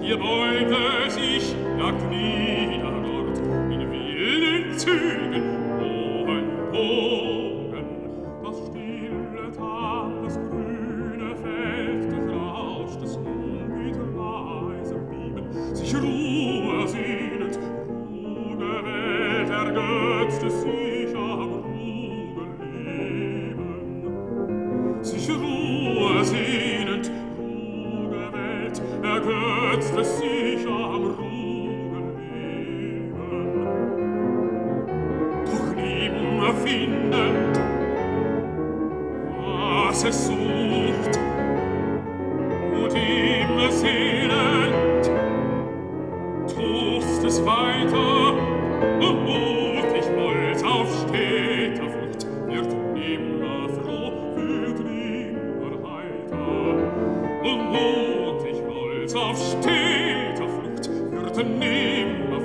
ihr beute sich, lag nieder dort, in wilden Zügen, hohen Bogen. Das stille Tal, das grüne Feld, das Rausch des Mond mit leisem Bieben, sich Ruhe sehnend, ruhige Welt ergötzte sich am ruhigen Leben. Sich Ruhe sehnend, ruhige Welt ergötzte sich am ruhigen Leben. Doch nimmer findend, was es sucht, und immer sehnend, tust es weiter, und mutig Holz auf steter Flucht, wird nimmer froh, wird nimmer heiter. Und mutig Holz auf steter Flucht, wird nimmer